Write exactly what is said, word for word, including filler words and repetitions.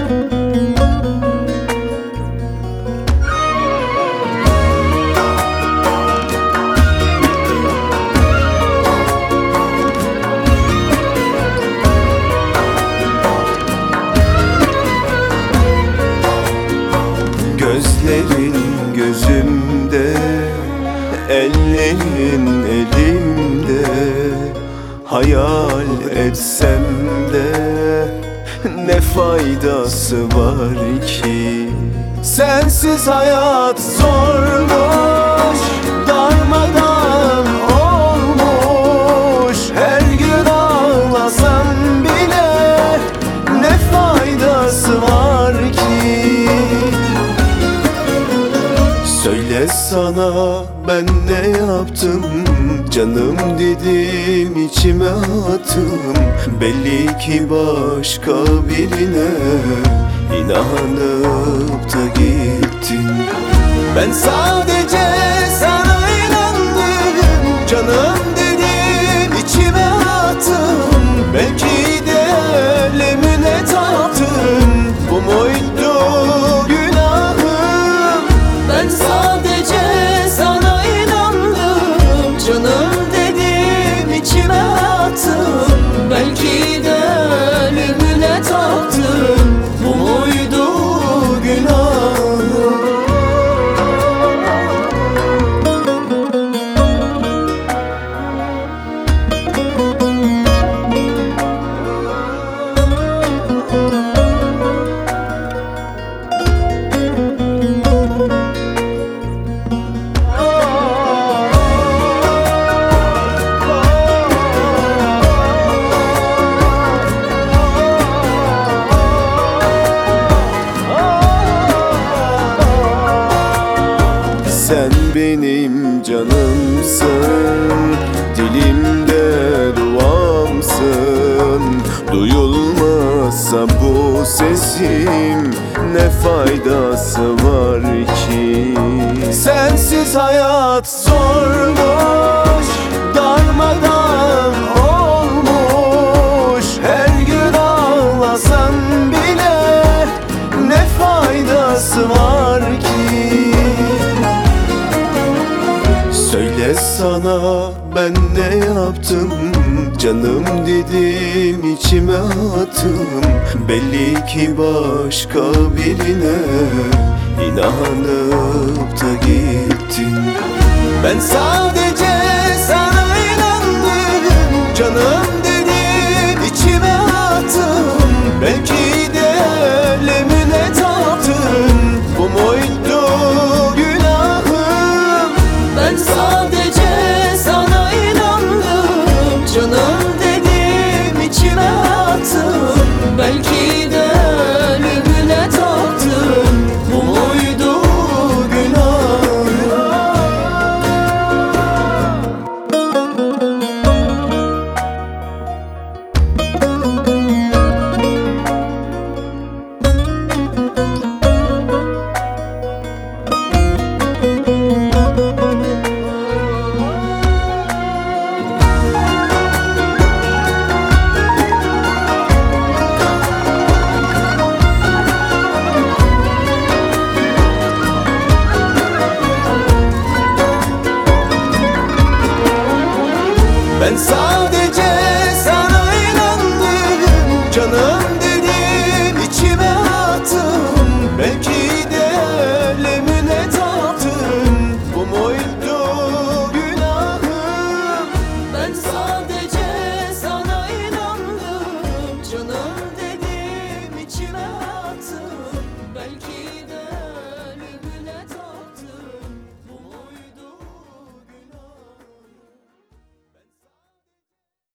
Gözlerin gözümde, ellerin elimde. Hayal etsem de ne faydası var ki? Sensiz hayat zormuş, darmadan olmuş. Her gün ağlasam bile ne faydası var ki? Söyle sana ben ne yaptım? Canım dedim içime attım. Belli ki başka birine inanıp da gittin. Ben sadece sana inandım. Canım dedim içime attım. Belki de ölümüne taptım. Bu muydu günahım? Ben sadece sana inandım. Canım dedim içime attım. Belki de ölümüne taptım. Bu muydu günahım? Sen benim canımsın, dilimde duamsın. Duyulmazsa bu sesim ne faydası var ki? Sensiz hayat zormuş, darmadan olmuş. Her gün ağlasam bile ne faydası var ki? Söyle sana ben ne yaptım? Canım dedim içime attım. Belli ki başka birine inanıp da gittin. Ben sadece sana inandım. Canım dedim içime attım. Belki de ölümüne taptım. Bu muydu günahım? Ben sadece sana inandım. Canım dedim içime attım. Belki de ölümüne taptım. Bu muydu günahım? Ben sadece